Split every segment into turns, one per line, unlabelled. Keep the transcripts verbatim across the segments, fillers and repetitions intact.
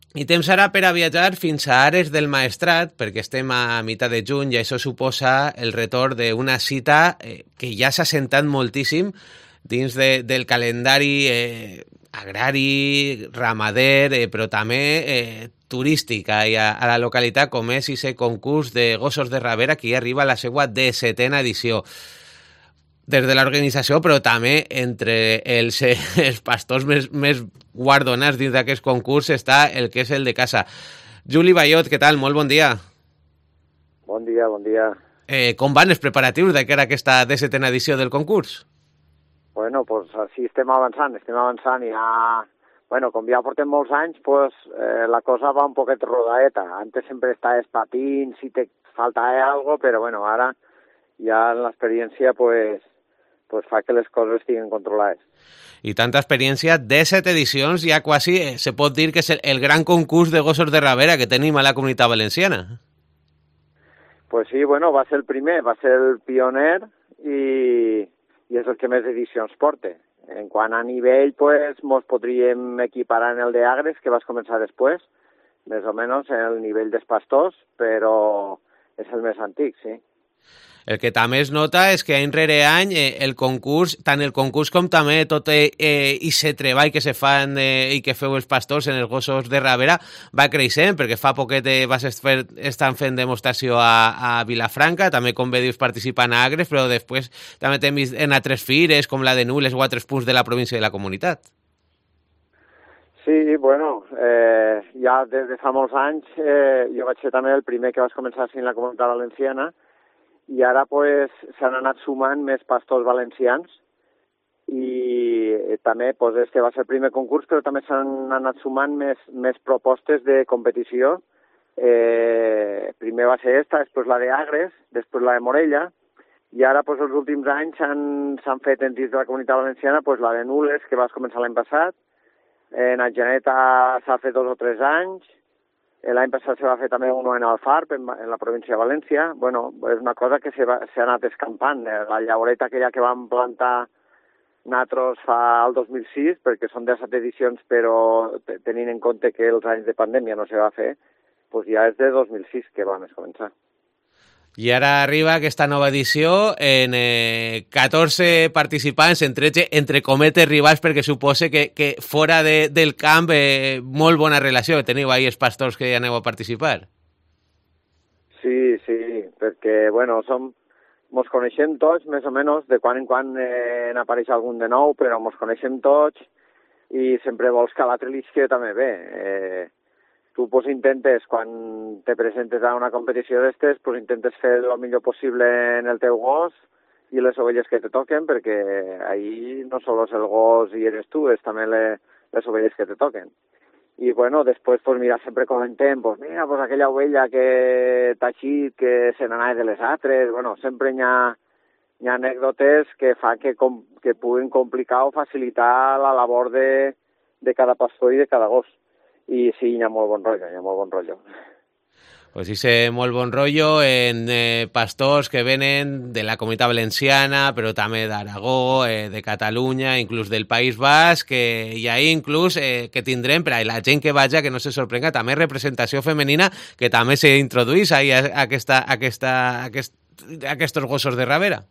I temps ara per a viatjar fins a Ares del Maestrat, perquè estem a meitat de juny i això suposa el retorn d'una cita eh, que ja s'ha assentat moltíssim dins de, del calendari eh, agrari, ramader, eh, però també eh, turístic a, a la localitat, com és aquest concurs de gossos de Rabera, que ja arriba a la seva desetena edició. Des de l'organització, però també entre els, eh, els pastors més, més guardonats dins d'aquest concurs està el que és el de casa. Juli Bayot, què tal? Molt bon dia.
Bon dia, bon dia.
Eh, com van els preparatius de cara a aquesta desetena edició del concurs?
Bueno, pues així estem avançant, estem avançant i ja... Bueno, com ja portem molts anys, pues eh, la cosa va un poquet rodaeta. Antes sempre estaves patint, si te faltava algo, però bueno, ara ja l'experiència pues, pues fa que les coses estiguin controlades.
I tanta experiència, disset edicions, ja quasi eh, se pot dir que és el, el gran concurs de gossos de Rabera que tenim a la Comunitat Valenciana.
Pues sí, bueno, va ser el primer, va ser el pioner i, i és el que més edicions porta. En quant a nivell, pues, mos podríem equiparar en el de Agres, que vas començar després, més o menys en el nivell dels pastors, però és el més antic, sí.
El que també es nota és que any rere any eh, el concurs, tant el concurs com també tot eh, eh, i se treball que se fan eh, i que feu els pastors en els gossos de Rabera va creixent, perquè fa poquet eh, vas fer, estan fent demostració a, a Vilafranca, també com bé dius participant a Agres, però després també t'hem vist en altres fires com la de Nules o altres punts de la província i de la comunitat.
Sí, bueno, eh, ja des de fa molts anys eh, jo vaig ser també el primer que vas començar a ser en la Comunitat Valenciana i ara pues, s'han anat sumant més pastors valencians i eh, també pues, este va ser el primer concurs, però també s'han anat sumant més, més propostes de competició. Eh, primer va ser esta, després la de Agres, després la de Morella, i ara pues, els últims anys s'han fet en dins de la Comunitat Valenciana pues, la de Nules, que vas començar l'any passat, en Atzeneta s'ha fet dos o tres anys, l'any passat se va fer també un en Alfarb, en, en la província de València. Bueno, és una cosa que s'ha anat escampant. La llaureta aquella que vam plantar nosaltres fa el dos mil sis, perquè són disset edicions, però tenint en compte que els anys de pandèmia no se va fer, doncs ja és de dos mil sis que vam començar.
I ara arriba aquesta nova edició en eh, catorze participants, entre, entre cometes rivals, perquè suposa que, que fora de, del camp eh, molt bona relació. Teniu ahí els pastors que aneu a participar.
Sí, sí, perquè, bueno, som, mos coneixem tots, més o menys, de quan en quan eh, n'apareix algun de nou, però mos coneixem tots i sempre vols que l'altre li quedi també bé. Eh, tu pues, intentes, quan te presentes a una competició d'estes, pues, intentes fer el millor possible en el teu gos i les ovelles que te toquen, perquè ahí no sols és el gos i eres tu, és també le, les ovelles que te toquen. I bueno, després, pues, mira, sempre comentem, pues, mira, pues, aquella ovella que t'ha eixit, que se n'anava de les altres, bueno, sempre hi ha, hi ha anècdotes que fa que, com, que puguen complicar o facilitar la labor de, de cada pastor i de cada gos. I sí, hi ha molt bon rotllo, hi ha molt bon rotllo.
Pues sí, sé molt bon rotllo en eh, pastors que venen de la Comunitat Valenciana, però també d'Aragó, eh, de Catalunya, inclús del País Basc, que hi ha inclús eh, que tindrem, per a la gent que vaja, que no se sorprenga, també representació femenina, que també s'introduís a, a, aquesta, a, aquesta, a, aquest, a aquests gossos de Rabera.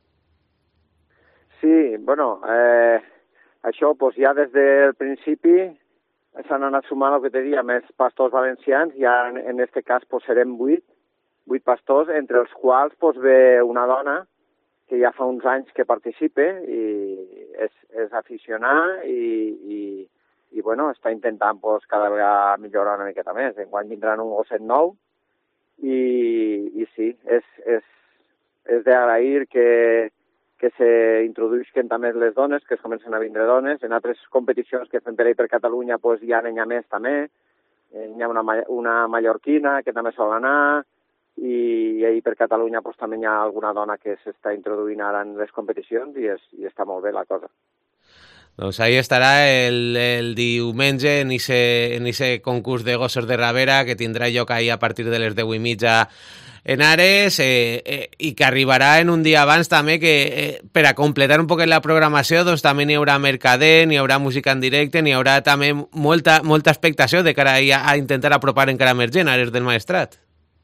Sí, bueno, eh, això pues, ja des del principi s'han anat sumant el que te dia, més pastors valencians, ja en, en este cas pues, serem vuit, vuit pastors, entre els quals pues, ve una dona que ja fa uns anys que participa i és, és aficionada i, i, i bueno, està intentant pues, cada vegada millorar una miqueta més. Enguany vindran un gosset nou i, i sí, és, és, és d'agrair que que s'introduïsquen també les dones, que es comencen a vindre dones. En altres competicions que fem per ahí per Catalunya pues, hi ha n'hi ha més també. Hi ha una, una mallorquina que també sol anar i ahir per Catalunya pues, també hi ha alguna dona que s'està introduint ara en les competicions i, és, i està molt bé la cosa.
Doncs ahí estarà el, el diumenge en ese, en ese concurs de gossos de Rabera que tindrà lloc ahí a partir de les deu i mitja en Ares eh, eh, i que arribarà en un dia abans també que eh, per a completar un poc la programació doncs també n'hi haurà mercader, n'hi haurà música en directe, n'hi haurà també molta, molta expectació de cara a, a intentar apropar encara més gent a Ares del Maestrat.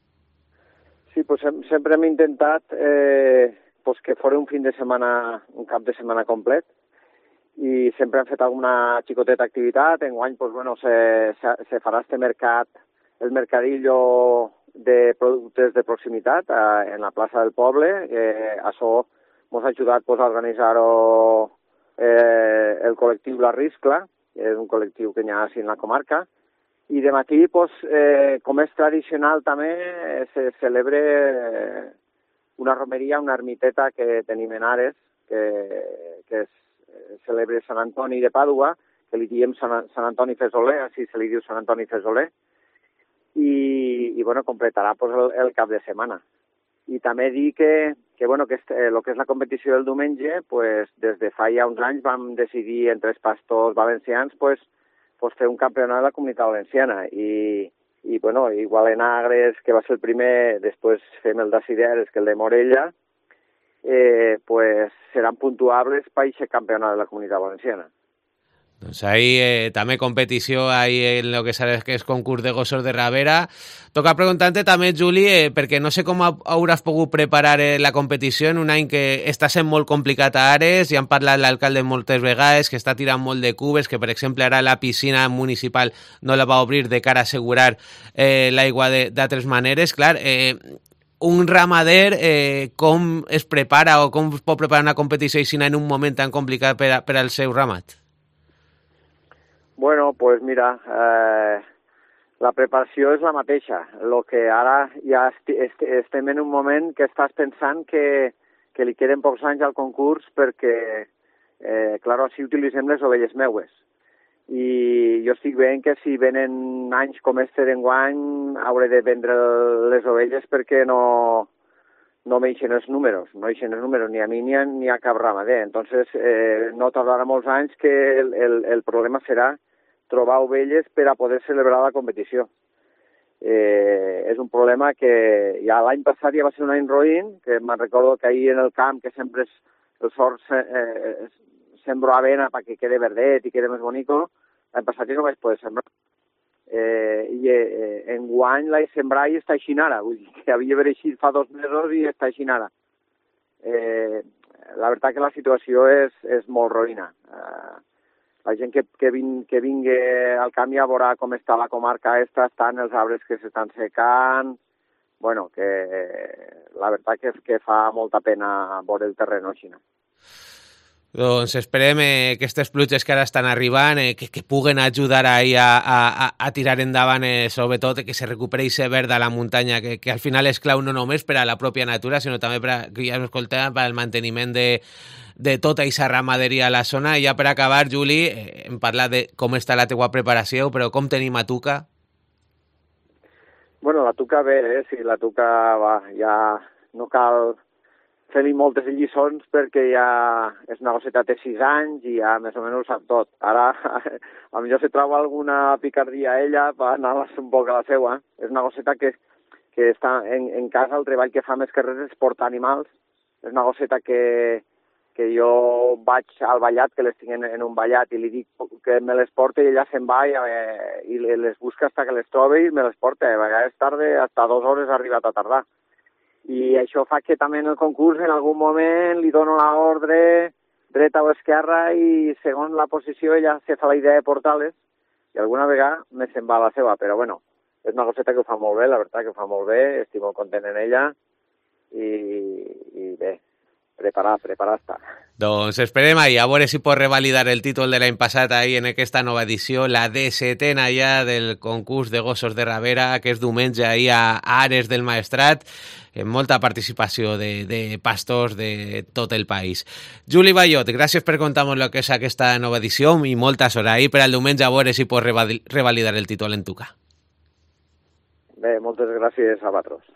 Sí, pues sempre hem intentat eh, pues que fos un fin de setmana, un cap de setmana complet, i sempre hem fet alguna xicoteta activitat. Enguany pues, bueno, se, se, se farà este mercat, el mercadillo de productes de proximitat eh, en la plaça del poble. Eh, això ens ha ajudat pues, a organitzar-ho eh, el col·lectiu La Riscla, és un col·lectiu que hi ha així en la comarca, i de matí, pues, eh, com és tradicional també, se celebra una romeria, una ermiteta que tenim en Ares, que, que es celebra Sant Antoni de Pàdua, que li diem Sant, Sant Antoni Fesoler, així se li diu Sant Antoni Fesoler, i, i bueno, completarà pues, el, el cap de setmana. I també dir que, que, bueno, que este, el que és la competició del diumenge, pues, des de fa ja uns anys vam decidir entre els pastors valencians pues, pues, fer un campionat de la Comunitat Valenciana. I, i bueno, igual en Agres, que va ser el primer, després fem el d'Acideres, que el de Morella, eh, pues, seran puntuables per aquest campionat de la Comunitat Valenciana.
Doncs ahí eh, també competició ahí en lo que sabes que és concurs de gossos de Ravera. Toca preguntar-te també, Juli, eh, perquè no sé com hauràs pogut preparar eh, la competició en un any que està sent molt complicat a Ares, ja han parlat l'alcalde moltes vegades, que està tirant molt de cubes, que per exemple ara la piscina municipal no la va obrir de cara a assegurar eh, l'aigua d'altres maneres. Clar, eh, un ramader eh, com es prepara o com es pot preparar una competició així en un moment tan complicat per, a, per al seu ramat?
Bueno, pues mira, eh, la preparació és la mateixa. Lo que ara ja est est estem en un moment que estàs pensant que, que li queden pocs anys al concurs perquè, eh, clar, així utilitzem les ovelles meues. I jo estic veient que si venen anys com este d'enguany hauré de vendre les ovelles perquè no, no m'eixen els números, no eixen els números ni a mi ni a, ni a cap ramader. Entonces, eh, no tardarà molts anys que el, el, el problema serà trobar ovelles per a poder celebrar la competició. Eh, és un problema que ja l'any passat ja va ser un any roïn, que me'n recordo que ahir en el camp, que sempre és, el sort se, eh, sembro avena perquè quede verdet i quede més bonico, l'any passat ja no vaig poder sembrar. Eh, I eh, en guany l'he sembrat i està així ara, vull dir que havia d'haver eixit fa dos mesos i està així ara. Eh, la veritat que la situació és, és molt roïna. Eh, la gent que, que, vin, que vingui al camp ja veurà com està la comarca esta, estan els arbres que s'estan secant, bueno, que la veritat que, que fa molta pena veure el terreny així.
Doncs esperem eh, que aquestes pluges que ara estan arribant eh, que, que puguen ajudar ahí a, a, a tirar endavant, eh, sobretot que se recuperi aquest verd a la muntanya, que, que al final és clau no només per a la pròpia natura, sinó també per a, que ja escoltàvem, per al manteniment de, de tota aquesta ramaderia a la zona. I ja per acabar, Juli, eh, hem parlat de com està la teua preparació, però com tenim a Tuca?
Bueno, la Tuca bé, eh? Sí, la Tuca va, ja no cal fer-li moltes lliçons perquè ja és una gosseta té sis anys i ja més o menys ho sap tot. Ara, a millor se troba alguna picardia a ella per anar-la un poc a la seva. És una gosseta que, que està en, en casa, el treball que fa més que res és portar animals. És una gosseta que, que jo vaig al ballat, que les tinc en, en un ballat, i li dic que me les porta i ella se'n va i, eh, i les busca fins que les troba i me les porta. A vegades tarda, hasta dues hores ha arribat a tardar. I això fa que també en el concurs en algun moment li dono l'ordre dreta o esquerra i segons la posició ella se fa la idea de portar-les i alguna vegada me se'n va a la seva, però bueno, és una coseta que ho fa molt bé, la veritat que ho fa molt bé, estic molt content en ella i, i bé, preparar, preparar està.
Doncs esperem ahí, a veure si pot revalidar el títol de l'any passat ahí en aquesta nova edició, la desetena ja del concurs de gossos de Ravera, que és diumenge ahí a Ares del Maestrat, amb molta participació de, de pastors de tot el país. Juli Ballot, gràcies per contar-nos el que és aquesta nova edició i molta sort ahí per al diumenge a veure si pot revalidar el títol en Tuca.
Bé, moltes gràcies a vosaltres.